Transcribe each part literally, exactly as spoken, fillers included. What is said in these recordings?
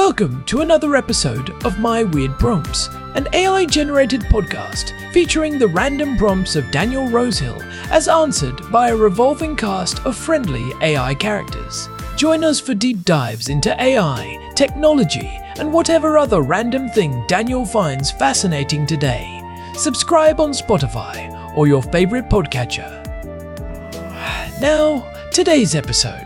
Welcome to another episode of My Weird Prompts, an A I-generated podcast featuring the random prompts of Daniel Rosehill as answered by a revolving cast of friendly A I characters. Join us for deep dives into A I, technology, and whatever other random thing Daniel finds fascinating today. Subscribe on Spotify or your favorite podcatcher. Now, today's episode.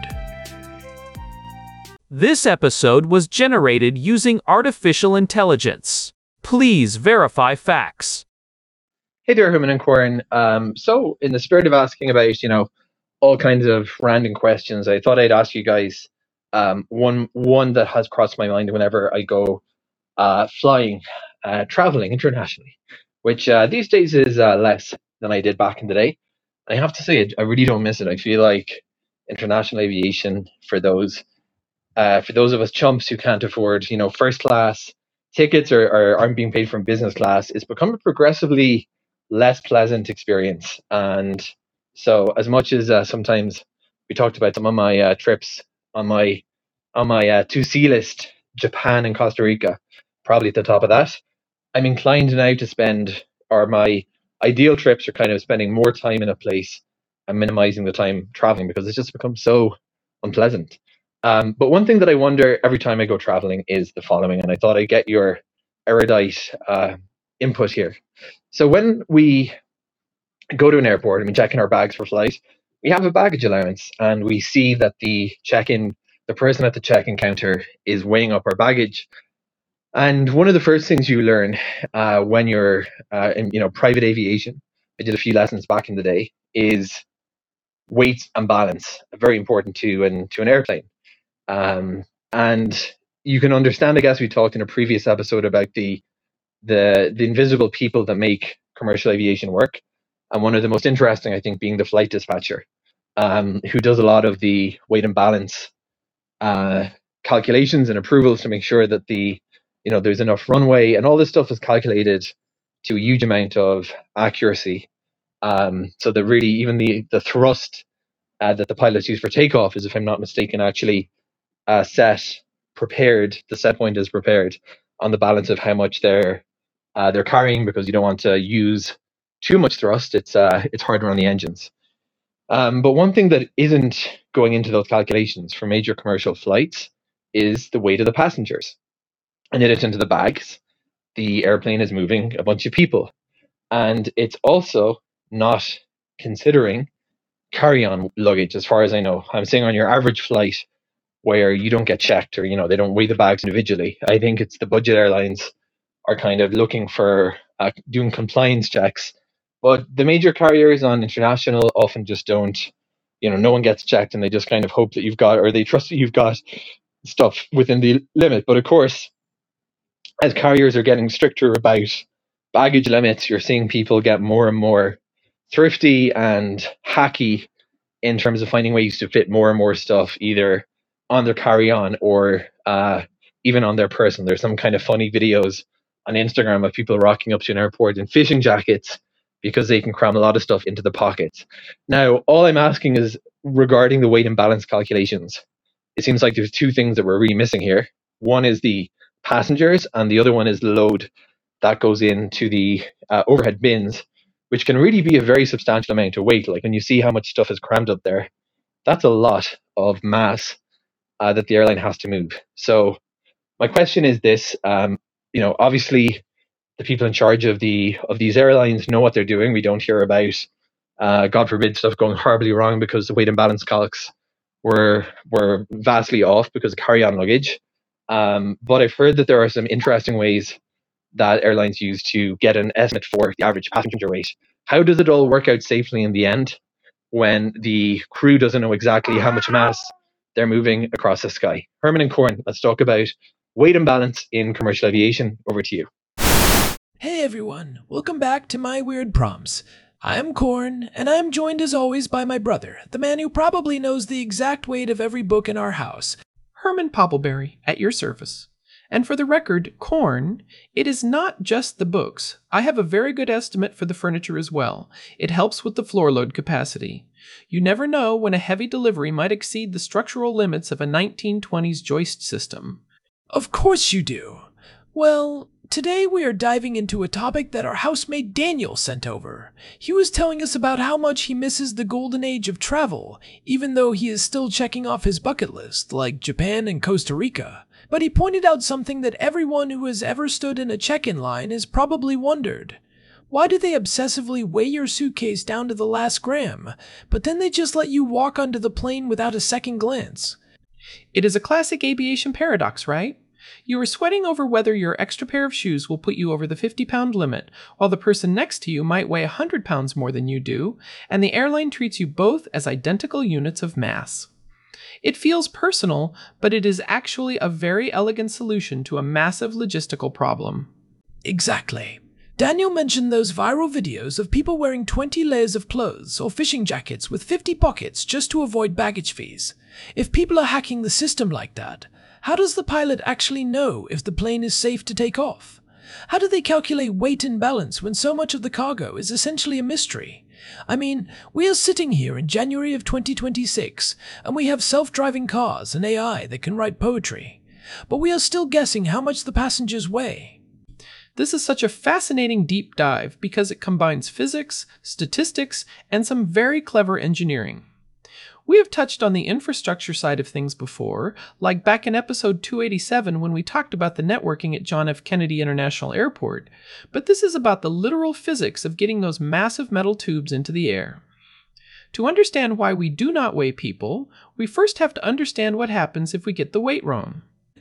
This episode was generated using artificial intelligence. Please verify facts. Hey there, Herman and Corin. Um, so, in the spirit of asking about, you know, all kinds of random questions, I thought I'd ask you guys um, one one that has crossed my mind whenever I go uh, flying, uh, traveling internationally, which uh, these days is uh, less than I did back in the day. I have to say, I really don't miss it. I feel like international aviation, for those uh, for those of us chumps who can't afford, you know, first class tickets or, or aren't being paid from business class, it's become a progressively less pleasant experience. And so, as much as uh, sometimes we talked about some of my uh, trips on my on my uh, to see list, Japan and Costa Rica, probably at the top of that, I'm inclined now to spend, or my ideal trips are kind of spending more time in a place and minimizing the time traveling because it's just become so unpleasant. Um, but one thing that I wonder every time I go traveling is the following, and I thought I'd get your erudite uh, input here. So when we go to an airport and we check in our bags for flight, we have a baggage allowance, and we see that the check-in, the person at the check-in counter is weighing up our baggage. And one of the first things you learn uh, when you're uh, in, you know, private aviation, I did a few lessons back in the day, is weight and balance, very important to an to an airplane. Um, and you can understand, I guess we talked in a previous episode about the the the invisible people that make commercial aviation work. And one of the most interesting, I think, being the flight dispatcher, um, who does a lot of the weight and balance uh, calculations and approvals to make sure that the you know there's enough runway, and all this stuff is calculated to a huge amount of accuracy. Um, so that really even the the thrust uh, that the pilots use for takeoff is, if I'm not mistaken, actually uh, set prepared. The set point is prepared on the balance of how much they're uh, they're carrying, because you don't want to use too much thrust. It's uh, it's harder on the engines. Um, but one thing that isn't going into those calculations for major commercial flights is the weight of the passengers. In addition to the bags, the airplane is moving a bunch of people, and it's also not considering carry-on luggage, as far as I know. I'm saying on your average flight where you don't get checked, or you know they don't weigh the bags individually. I think it's the budget airlines are kind of looking for uh, doing compliance checks, but the major carriers on international often just don't. You know, no one gets checked, and they just kind of hope that you've got, or they trust that you've got stuff within the limit. But of course, as carriers are getting stricter about baggage limits, you're seeing people get more and more thrifty and hacky in terms of finding ways to fit more and more stuff either on their carry-on or uh, even on their person. There's some kind of funny videos on Instagram of people rocking up to an airport in fishing jackets because they can cram a lot of stuff into the pockets. Now, all I'm asking is regarding the weight and balance calculations. It seems like there's two things that we're really missing here. One is the passengers, and the other one is the load that goes into the uh, overhead bins, which can really be a very substantial amount of weight. Like when you see how much stuff is crammed up there, that's a lot of mass uh, that the airline has to move. So my question is this: um, you know, obviously the people in charge of the of these airlines know what they're doing. We don't hear about, uh, God forbid, stuff going horribly wrong because the weight and balance calcs were were vastly off because of carry-on luggage. Um, but I've heard that there are some interesting ways that airlines use to get an estimate for the average passenger weight. How does it all work out safely in the end when the crew doesn't know exactly how much mass they're moving across the sky? Herman and Corin, let's talk about weight and balance in commercial aviation. Over to you. Hey everyone, welcome back to My Weird Prompts. I'm Corin, and I'm joined as always by my brother, the man who probably knows the exact weight of every book in our house, Herman Poppleberry, at your service. And for the record, Corn, it is not just the books. I have a very good estimate for the furniture as well. It helps with the floor load capacity. You never know when a heavy delivery might exceed the structural limits of a nineteen twenties joist system. Of course you do. Well, today we are diving into a topic that our housemate Daniel sent over. He was telling us about how much he misses the golden age of travel, even though he is still checking off his bucket list, like Japan and Costa Rica. But he pointed out something that everyone who has ever stood in a check-in line has probably wondered. Why do they obsessively weigh your suitcase down to the last gram, but then they just let you walk onto the plane without a second glance? It is a classic aviation paradox, right? You are sweating over whether your extra pair of shoes will put you over the fifty pound limit, while the person next to you might weigh one hundred pounds more than you do, and the airline treats you both as identical units of mass. It feels personal, but it is actually a very elegant solution to a massive logistical problem. Exactly. Daniel mentioned those viral videos of people wearing twenty layers of clothes or fishing jackets with fifty pockets just to avoid baggage fees. If people are hacking the system like that, how does the pilot actually know if the plane is safe to take off? How do they calculate weight and balance when so much of the cargo is essentially a mystery? I mean, we are sitting here in January of twenty twenty-six, and we have self-driving cars and A I that can write poetry. But we are still guessing how much the passengers weigh. This is such a fascinating deep dive because it combines physics, statistics, and some very clever engineering. We have touched on the infrastructure side of things before, like back in episode two eighty-seven when we talked about the networking at John F. Kennedy International Airport, but this is about the literal physics of getting those massive metal tubes into the air. To understand why we do not weigh people, we first have to understand what happens if we get the weight wrong.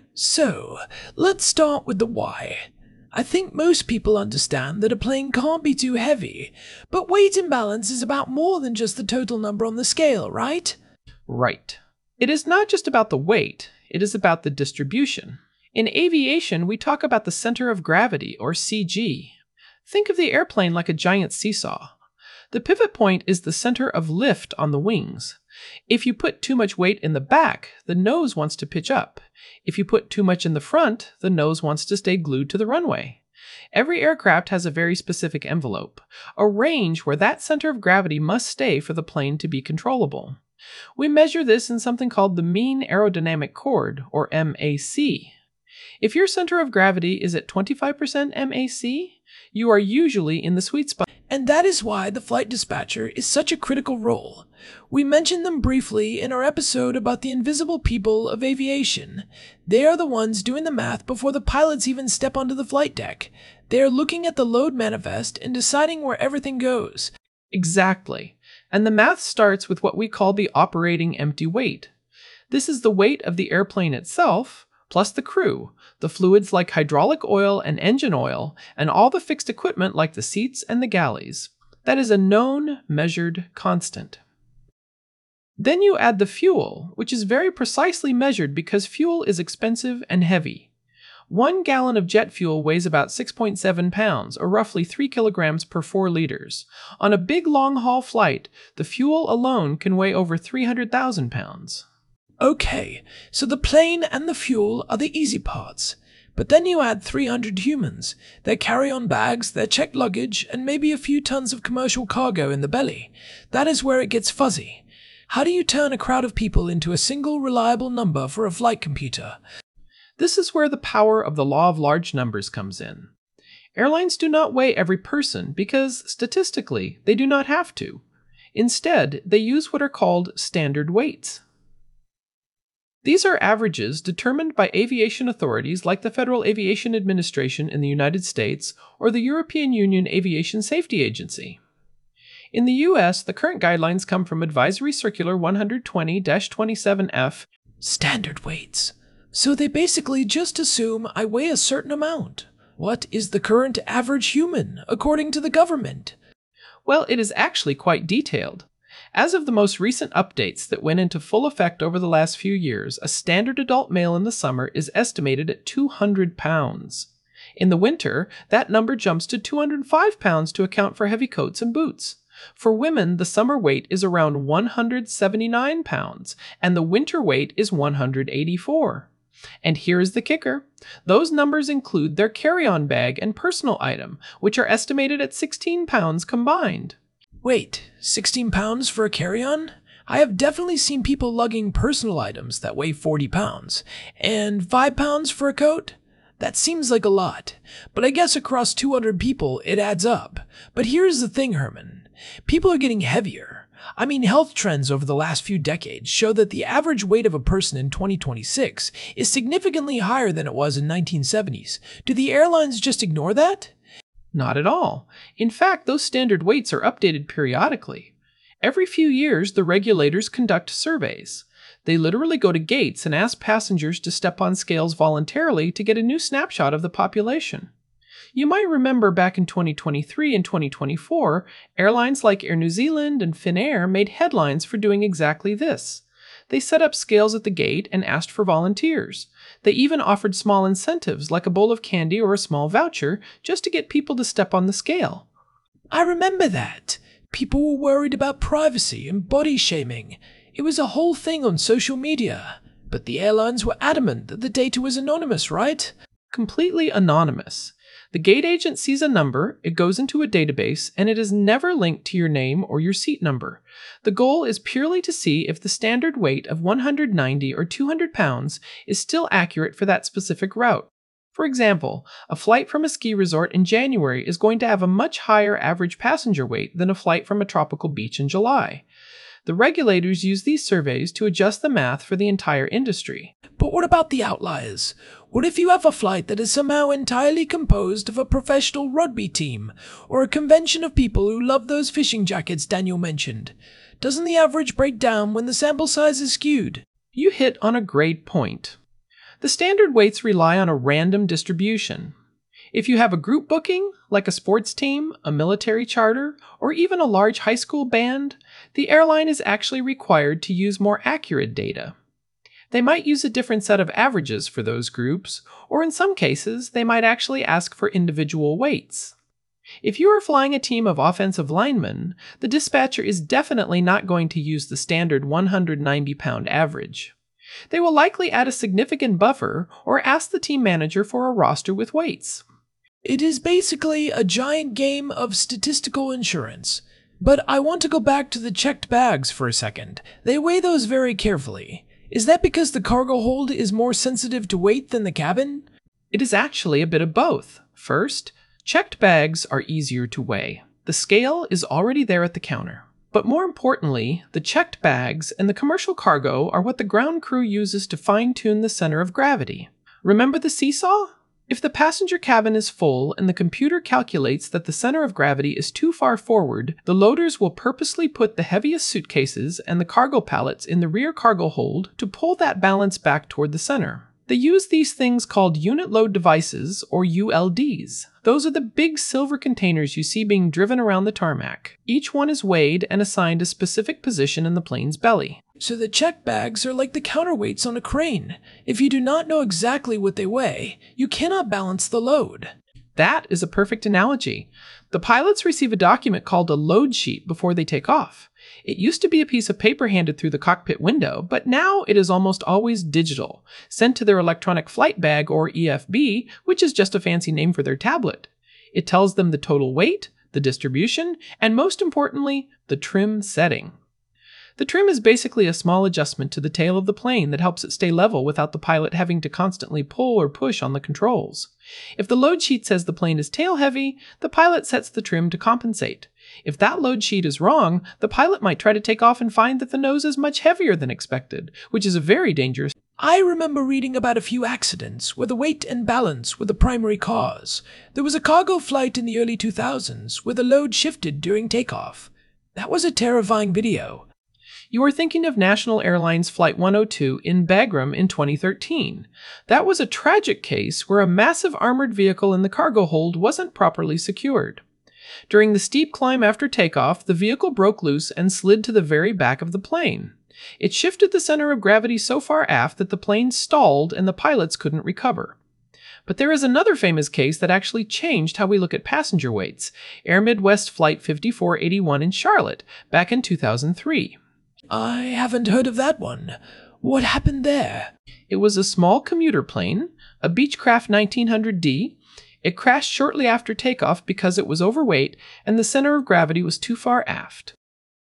So, let's start with the why. I think most people understand that a plane can't be too heavy, but weight and balance is about more than just the total number on the scale, right? Right. It is not just about the weight, it is about the distribution. In aviation, we talk about the center of gravity, or C G. Think of the airplane like a giant seesaw. The pivot point is the center of lift on the wings. If you put too much weight in the back, the nose wants to pitch up. If you put too much in the front, the nose wants to stay glued to the runway. Every aircraft has a very specific envelope, a range where that center of gravity must stay for the plane to be controllable. We measure this in something called the mean aerodynamic chord, or M A C. If your center of gravity is at twenty-five percent M A C, you are usually in the sweet spot. And that is why the flight dispatcher is such a critical role. We mentioned them briefly in our episode about the invisible people of aviation. They are the ones doing the math before the pilots even step onto the flight deck. They are looking at the load manifest and deciding where everything goes. Exactly. And the math starts with what we call the operating empty weight. This is the weight of the airplane itself, plus the crew, the fluids like hydraulic oil and engine oil, and all the fixed equipment like the seats and the galleys. That is a known, measured constant. Then you add the fuel, which is very precisely measured because fuel is expensive and heavy. One gallon of jet fuel weighs about six point seven pounds, or roughly three kilograms per four liters. On a big long-haul flight, the fuel alone can weigh over three hundred thousand pounds. Okay, so the plane and the fuel are the easy parts. But then you add three hundred humans, their carry-on bags, their checked luggage, and maybe a few tons of commercial cargo in the belly. That is where it gets fuzzy. How do you turn a crowd of people into a single reliable number for a flight computer? This is where the power of the law of large numbers comes in. Airlines do not weigh every person because, statistically, they do not have to. Instead, they use what are called standard weights. These are averages determined by aviation authorities like the Federal Aviation Administration in the United States or the European Union Aviation Safety Agency. In the U S, the current guidelines come from Advisory Circular one twenty dash twenty-seven F. Standard weights. So they basically just assume I weigh a certain amount. What is the current average human, according to the government? Well, it is actually quite detailed. As of the most recent updates that went into full effect over the last few years, a standard adult male in the summer is estimated at two hundred pounds. In the winter, that number jumps to two hundred five pounds to account for heavy coats and boots. For women, the summer weight is around one hundred seventy-nine pounds, and the winter weight is one hundred eighty-four. And here is the kicker. Those numbers include their carry-on bag and personal item, which are estimated at sixteen pounds combined. Wait, sixteen pounds for a carry-on? I have definitely seen people lugging personal items that weigh forty pounds, and five pounds for a coat? That seems like a lot, but I guess across two hundred people it adds up. But here's the thing, Herman. People are getting heavier. I mean, health trends over the last few decades show that the average weight of a person in twenty twenty-six is significantly higher than it was in nineteen seventies. Do the airlines just ignore that? Not at all. In fact, those standard weights are updated periodically. Every few years, the regulators conduct surveys. They literally go to gates and ask passengers to step on scales voluntarily to get a new snapshot of the population. You might remember back in twenty twenty-three and twenty twenty-four, airlines like Air New Zealand and Finnair made headlines for doing exactly this. They set up scales at the gate and asked for volunteers. They even offered small incentives like a bowl of candy or a small voucher just to get people to step on the scale. I remember that. People were worried about privacy and body shaming. It was a whole thing on social media. But the airlines were adamant that the data was anonymous, right? Completely anonymous. The gate agent sees a number, it goes into a database, and it is never linked to your name or your seat number. The goal is purely to see if the standard weight of one hundred ninety or two hundred pounds is still accurate for that specific route. For example, a flight from a ski resort in January is going to have a much higher average passenger weight than a flight from a tropical beach in July. The regulators use these surveys to adjust the math for the entire industry. But what about the outliers? What if you have a flight that is somehow entirely composed of a professional rugby team, or a convention of people who love those fishing jackets Daniel mentioned? Doesn't the average break down when the sample size is skewed? You hit on a great point. The standard weights rely on a random distribution. If you have a group booking, like a sports team, a military charter, or even a large high school band, the airline is actually required to use more accurate data. They might use a different set of averages for those groups, or in some cases, they might actually ask for individual weights. If you are flying a team of offensive linemen, the dispatcher is definitely not going to use the standard one hundred ninety pound average. They will likely add a significant buffer or ask the team manager for a roster with weights. It is basically a giant game of statistical insurance. But I want to go back to the checked bags for a second. They weigh those very carefully. Is that because the cargo hold is more sensitive to weight than the cabin? It is actually a bit of both. First, checked bags are easier to weigh. The scale is already there at the counter. But more importantly, the checked bags and the commercial cargo are what the ground crew uses to fine-tune the center of gravity. Remember the seesaw? If the passenger cabin is full and the computer calculates that the center of gravity is too far forward, the loaders will purposely put the heaviest suitcases and the cargo pallets in the rear cargo hold to pull that balance back toward the center. They use these things called unit load devices, or U L Ds. Those are the big silver containers you see being driven around the tarmac. Each one is weighed and assigned a specific position in the plane's belly. So the check bags are like the counterweights on a crane. If you do not know exactly what they weigh, you cannot balance the load. That is a perfect analogy. The pilots receive a document called a load sheet before they take off. It used to be a piece of paper handed through the cockpit window, but now it is almost always digital, sent to their electronic flight bag, or E F B, which is just a fancy name for their tablet. It tells them the total weight, the distribution, and most importantly, the trim setting. The trim is basically a small adjustment to the tail of the plane that helps it stay level without the pilot having to constantly pull or push on the controls. If the load sheet says the plane is tail heavy, the pilot sets the trim to compensate. If that load sheet is wrong, the pilot might try to take off and find that the nose is much heavier than expected, which is a very dangerous. I remember reading about a few accidents where the weight and balance were the primary cause. There was a cargo flight in the early two thousands where the load shifted during takeoff. That was a terrifying video. You are thinking of National Airlines Flight one oh two in Bagram in twenty thirteen. That was a tragic case where a massive armored vehicle in the cargo hold wasn't properly secured. During the steep climb after takeoff, the vehicle broke loose and slid to the very back of the plane. It shifted the center of gravity so far aft that the plane stalled and the pilots couldn't recover. But there is another famous case that actually changed how we look at passenger weights, Air Midwest Flight fifty-four eighty-one in Charlotte, back in two thousand three. I haven't heard of that one. What happened there? It was a small commuter plane, a Beechcraft nineteen hundred D. It crashed shortly after takeoff because it was overweight and the center of gravity was too far aft.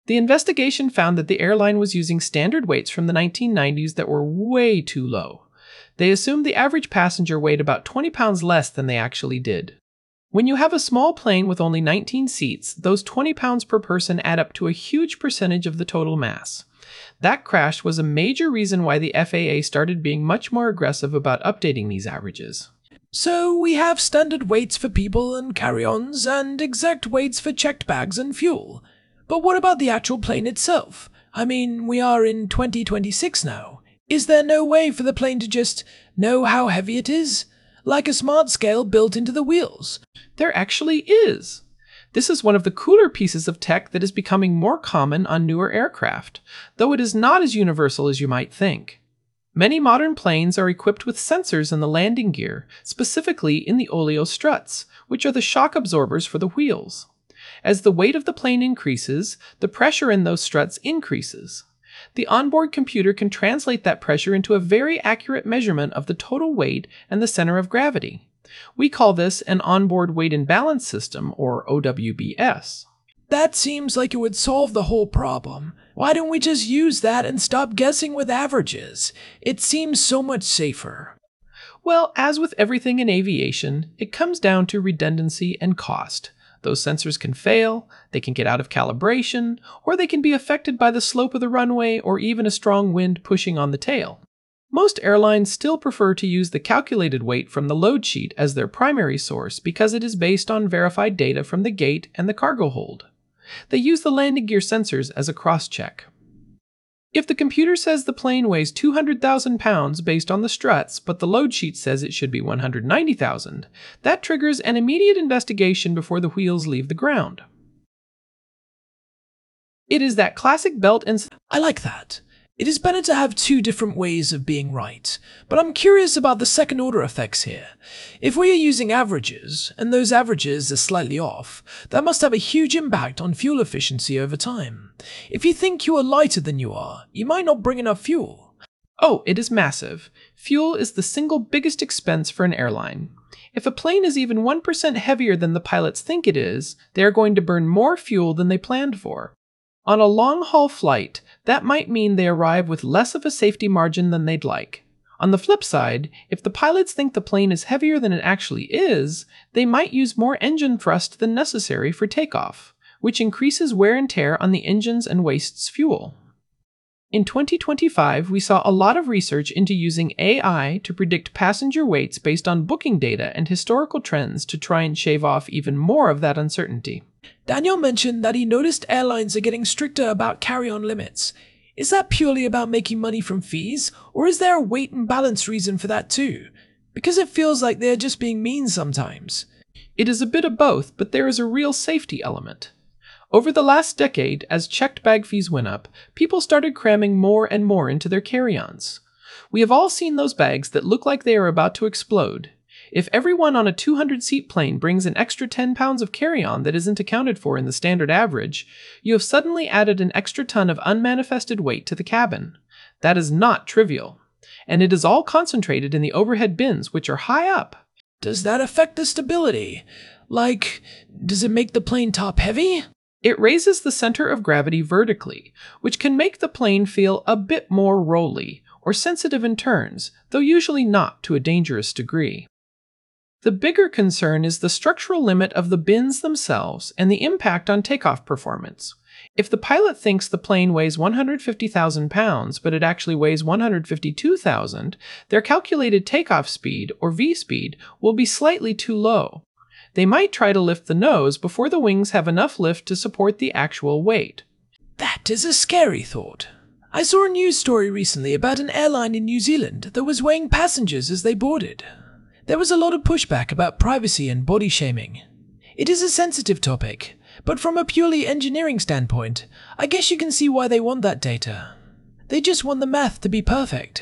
The investigation found that the airline was using standard weights from the nineteen nineties that were way too low. They assumed the average passenger weighed about twenty pounds less than they actually did. When you have a small plane with only nineteen seats, those twenty pounds per person add up to a huge percentage of the total mass. That crash was a major reason why the F A A started being much more aggressive about updating these averages. So we have standard weights for people and carry-ons, and exact weights for checked bags and fuel. But what about the actual plane itself? I mean, we are in twenty twenty-six now. Is there no way for the plane to just know how heavy it is? Like a smart scale built into the wheels? There actually is. This is one of the cooler pieces of tech that is becoming more common on newer aircraft, though it is not as universal as you might think. Many modern planes are equipped with sensors in the landing gear, specifically in the oleo struts, which are the shock absorbers for the wheels. As the weight of the plane increases, the pressure in those struts increases. The onboard computer can translate that pressure into a very accurate measurement of the total weight and the center of gravity. We call this an onboard weight and balance system, or O W B S. That seems like it would solve the whole problem. Why don't we just use that and stop guessing with averages? It seems so much safer. Well, as with everything in aviation, it comes down to redundancy and cost. Those sensors can fail, they can get out of calibration, or they can be affected by the slope of the runway or even a strong wind pushing on the tail. Most airlines still prefer to use the calculated weight from the load sheet as their primary source because it is based on verified data from the gate and the cargo hold. They use the landing gear sensors as a cross-check. If the computer says the plane weighs two hundred thousand pounds based on the struts, but the load sheet says it should be one hundred ninety thousand, that triggers an immediate investigation before the wheels leave the ground. It is that classic belt and... I like that. It is better to have two different ways of being right, but I'm curious about the second order effects here. If we are using averages, and those averages are slightly off, that must have a huge impact on fuel efficiency over time. If you think you are lighter than you are, you might not bring enough fuel. Oh, it is massive. Fuel is the single biggest expense for an airline. If a plane is even one percent heavier than the pilots think it is, they are going to burn more fuel than they planned for. On a long-haul flight, that might mean they arrive with less of a safety margin than they'd like. On the flip side, if the pilots think the plane is heavier than it actually is, they might use more engine thrust than necessary for takeoff, which increases wear and tear on the engines and wastes fuel. In twenty twenty-five, we saw a lot of research into using A I to predict passenger weights based on booking data and historical trends to try and shave off even more of that uncertainty. Daniel mentioned that he noticed airlines are getting stricter about carry-on limits. Is that purely about making money from fees, or is there a weight and balance reason for that too? Because it feels like they're just being mean sometimes. It is a bit of both, but there is a real safety element. Over the last decade, as checked bag fees went up, people started cramming more and more into their carry-ons. We have all seen those bags that look like they are about to explode. If everyone on a two hundred seat plane brings an extra ten pounds of carry-on that isn't accounted for in the standard average, you have suddenly added an extra ton of unmanifested weight to the cabin. That is not trivial. And it is all concentrated in the overhead bins, which are high up. Does that affect the stability? Like, does it make the plane top heavy? It raises the center of gravity vertically, which can make the plane feel a bit more rolly, or sensitive in turns, though usually not to a dangerous degree. The bigger concern is the structural limit of the bins themselves and the impact on takeoff performance. If the pilot thinks the plane weighs one hundred fifty thousand pounds, but it actually weighs one hundred fifty-two thousand, their calculated takeoff speed, or V-speed, will be slightly too low. They might try to lift the nose before the wings have enough lift to support the actual weight. That is a scary thought. I saw a news story recently about an airline in New Zealand that was weighing passengers as they boarded. There was a lot of pushback about privacy and body shaming. It is a sensitive topic, but from a purely engineering standpoint, I guess you can see why they want that data. They just want the math to be perfect.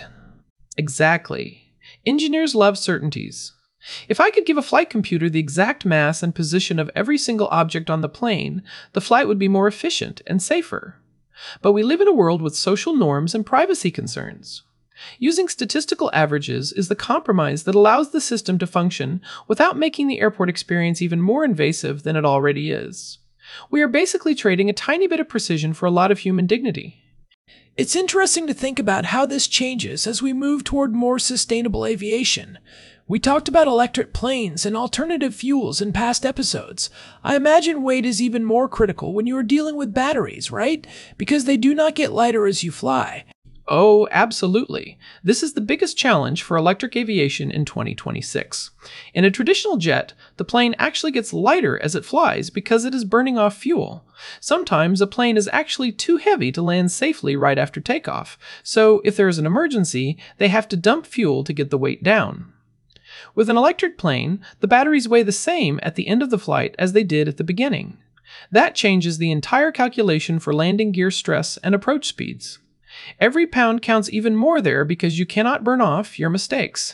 Exactly. Engineers love certainties. If I could give a flight computer the exact mass and position of every single object on the plane, the flight would be more efficient and safer. But we live in a world with social norms and privacy concerns. Using statistical averages is the compromise that allows the system to function without making the airport experience even more invasive than it already is. We are basically trading a tiny bit of precision for a lot of human dignity. It's interesting to think about how this changes as we move toward more sustainable aviation. We talked about electric planes and alternative fuels in past episodes. I imagine weight is even more critical when you are dealing with batteries, right? Because they do not get lighter as you fly. Oh, absolutely. This is the biggest challenge for electric aviation in twenty twenty-six. In a traditional jet, the plane actually gets lighter as it flies because it is burning off fuel. Sometimes a plane is actually too heavy to land safely right after takeoff, so if there is an emergency, they have to dump fuel to get the weight down. With an electric plane, the batteries weigh the same at the end of the flight as they did at the beginning. That changes the entire calculation for landing gear stress and approach speeds. Every pound counts even more there because you cannot burn off your mistakes.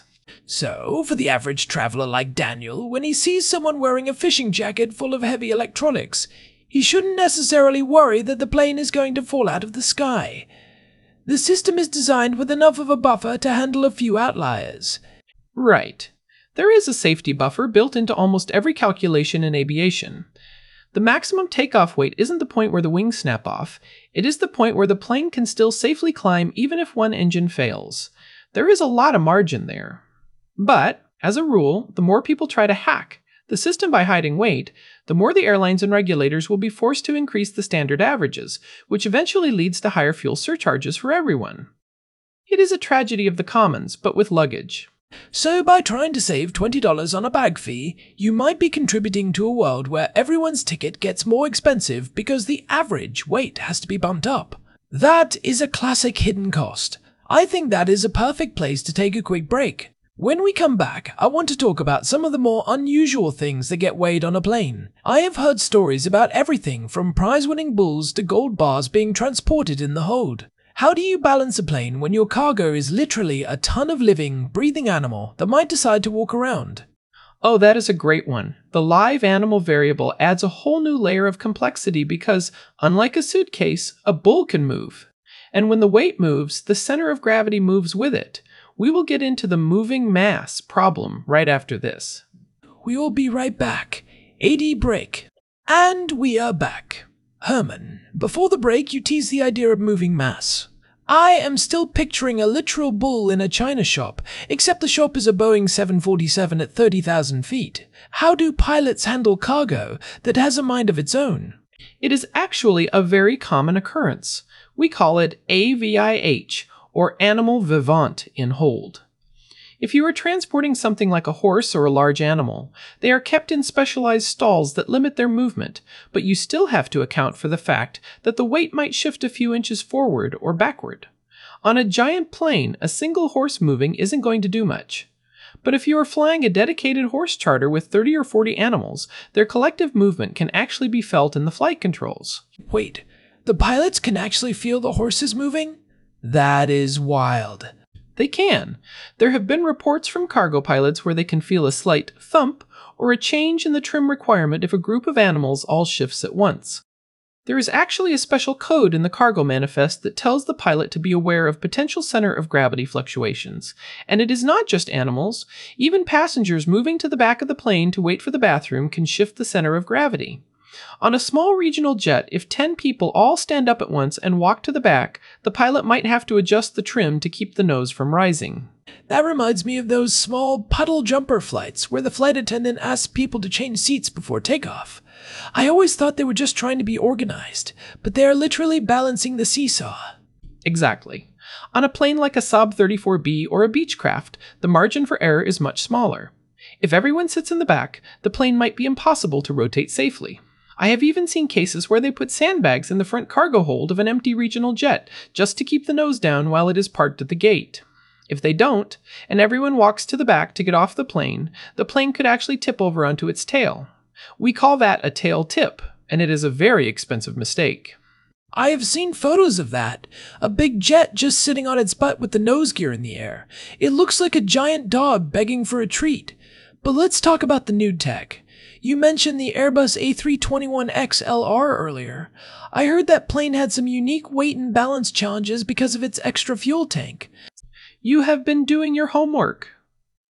So, for the average traveler like Daniel, when he sees someone wearing a fishing jacket full of heavy electronics, he shouldn't necessarily worry that the plane is going to fall out of the sky. The system is designed with enough of a buffer to handle a few outliers. Right. There is a safety buffer built into almost every calculation in aviation. The maximum takeoff weight isn't the point where the wings snap off, it is the point where the plane can still safely climb even if one engine fails. There is a lot of margin there. But, as a rule, the more people try to hack the system by hiding weight, the more the airlines and regulators will be forced to increase the standard averages, which eventually leads to higher fuel surcharges for everyone. It is a tragedy of the commons, but with luggage. So by trying to save twenty dollars on a bag fee, you might be contributing to a world where everyone's ticket gets more expensive because the average weight has to be bumped up. That is a classic hidden cost. I think that is a perfect place to take a quick break. When we come back, I want to talk about some of the more unusual things that get weighed on a plane. I have heard stories about everything from prize-winning bulls to gold bars being transported in the hold. How do you balance a plane when your cargo is literally a ton of living, breathing animal that might decide to walk around? Oh, that is a great one. The live animal variable adds a whole new layer of complexity because, unlike a suitcase, a bull can move. And when the weight moves, the center of gravity moves with it. We will get into the moving mass problem right after this. We will be right back. A D break. And we are back. Herman, before the break you teased the idea of moving mass. I am still picturing a literal bull in a china shop, except the shop is a Boeing seven forty-seven at thirty thousand feet. How do pilots handle cargo that has a mind of its own? It is actually a very common occurrence. We call it A V I H, or animal vivant in hold. If you are transporting something like a horse or a large animal, they are kept in specialized stalls that limit their movement, but you still have to account for the fact that the weight might shift a few inches forward or backward. On a giant plane, a single horse moving isn't going to do much. But if you are flying a dedicated horse charter with thirty or forty animals, their collective movement can actually be felt in the flight controls. Wait, the pilots can actually feel the horses moving? That is wild. They can. There have been reports from cargo pilots where they can feel a slight thump or a change in the trim requirement if a group of animals all shifts at once. There is actually a special code in the cargo manifest that tells the pilot to be aware of potential center of gravity fluctuations. And it is not just animals. Even passengers moving to the back of the plane to wait for the bathroom can shift the center of gravity. On a small regional jet, if ten people all stand up at once and walk to the back, the pilot might have to adjust the trim to keep the nose from rising. That reminds me of those small puddle jumper flights where the flight attendant asks people to change seats before takeoff. I always thought they were just trying to be organized, but they are literally balancing the seesaw. Exactly. On a plane like a Saab thirty-four B or a Beechcraft, the margin for error is much smaller. If everyone sits in the back, the plane might be impossible to rotate safely. I have even seen cases where they put sandbags in the front cargo hold of an empty regional jet just to keep the nose down while it is parked at the gate. If they don't, and everyone walks to the back to get off the plane, the plane could actually tip over onto its tail. We call that a tail tip, and it is a very expensive mistake. I have seen photos of that. A big jet just sitting on its butt with the nose gear in the air. It looks like a giant dog begging for a treat. But let's talk about the new tech. You mentioned the Airbus A three twenty-one X L R earlier. I heard that plane had some unique weight and balance challenges because of its extra fuel tank. You have been doing your homework.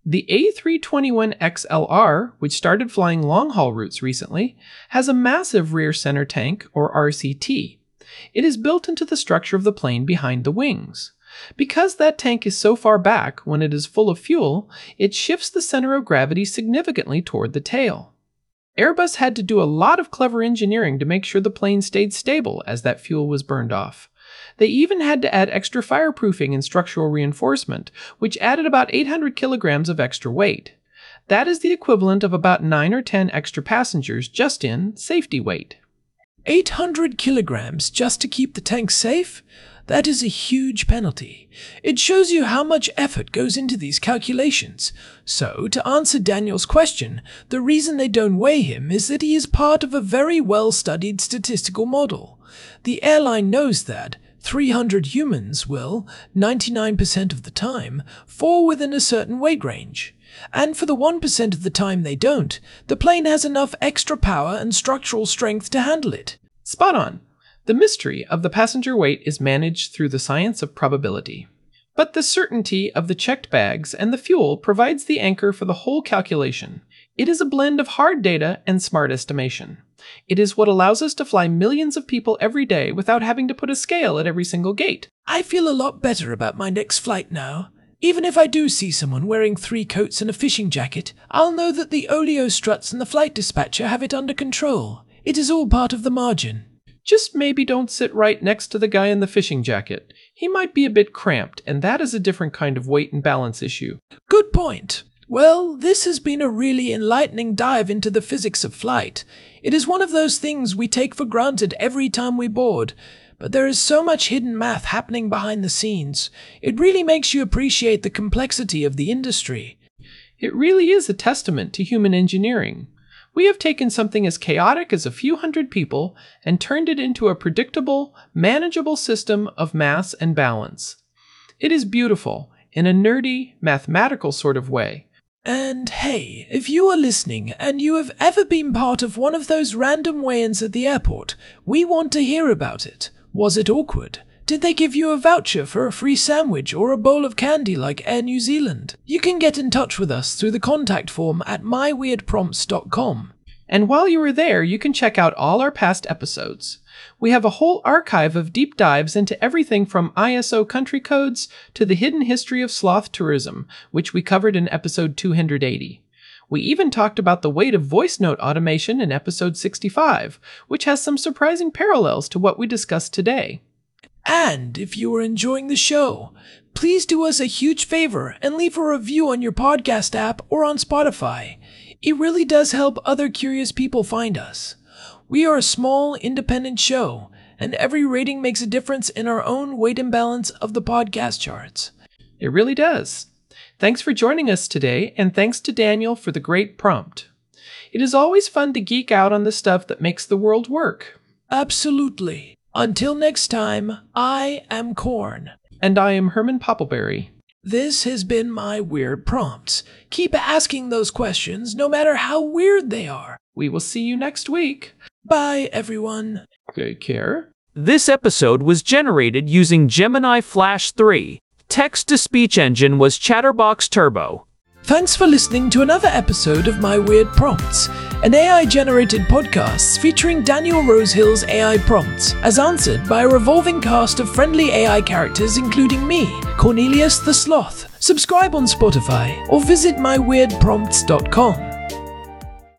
The A three twenty-one X L R, which started flying long-haul routes recently, has a massive rear center tank, or R C T. It is built into the structure of the plane behind the wings. Because that tank is so far back, when it is full of fuel, it shifts the center of gravity significantly toward the tail. Airbus had to do a lot of clever engineering to make sure the plane stayed stable as that fuel was burned off. They even had to add extra fireproofing and structural reinforcement, which added about eight hundred kilograms of extra weight. That is the equivalent of about nine or ten extra passengers just in safety weight. eight hundred kilograms just to keep the tank safe? That is a huge penalty. It shows you how much effort goes into these calculations. So, to answer Daniel's question, the reason they don't weigh him is that he is part of a very well-studied statistical model. The airline knows that three hundred humans will, ninety-nine percent of the time, fall within a certain weight range. And for the one percent of the time they don't, the plane has enough extra power and structural strength to handle it. Spot on. The mystery of the passenger weight is managed through the science of probability. But the certainty of the checked bags and the fuel provides the anchor for the whole calculation. It is a blend of hard data and smart estimation. It is what allows us to fly millions of people every day without having to put a scale at every single gate. I feel a lot better about my next flight now. Even if I do see someone wearing three coats and a fishing jacket, I'll know that the oleo struts and the flight dispatcher have it under control. It is all part of the margin. Just maybe don't sit right next to the guy in the fishing jacket. He might be a bit cramped, and that is a different kind of weight and balance issue. Good point. Well, this has been a really enlightening dive into the physics of flight. It is one of those things we take for granted every time we board, but there is so much hidden math happening behind the scenes. It really makes you appreciate the complexity of the industry. It really is a testament to human engineering. We have taken something as chaotic as a few hundred people and turned it into a predictable, manageable system of mass and balance. It is beautiful, in a nerdy, mathematical sort of way. And hey, if you are listening and you have ever been part of one of those random weigh-ins at the airport, we want to hear about it. Was it awkward? Did they give you a voucher for a free sandwich or a bowl of candy like Air New Zealand? You can get in touch with us through the contact form at my weird prompts dot com. And while you are there, you can check out all our past episodes. We have a whole archive of deep dives into everything from I S O country codes to the hidden history of sloth tourism, which we covered in episode two hundred eighty. We even talked about the weight of voice note automation in episode sixty-five, which has some surprising parallels to what we discussed today. And if you are enjoying the show, please do us a huge favor and leave a review on your podcast app or on Spotify. It really does help other curious people find us. We are a small, independent show, and every rating makes a difference in our own weight and balance of the podcast charts. It really does. Thanks for joining us today, and thanks to Daniel for the great prompt. It is always fun to geek out on the stuff that makes the world work. Absolutely. Until next time, I am Corn. And I am Herman Poppleberry. This has been My Weird Prompts. Keep asking those questions, no matter how weird they are. We will see you next week. Bye, everyone. Take care. This episode was generated using Gemini Flash three. Text-to-speech engine was Chatterbox Turbo. Thanks for listening to another episode of My Weird Prompts, an A I-generated podcast featuring Daniel Rosehill's A I prompts, as answered by a revolving cast of friendly A I characters including me, Cornelius the Sloth. Subscribe on Spotify or visit my weird prompts dot com.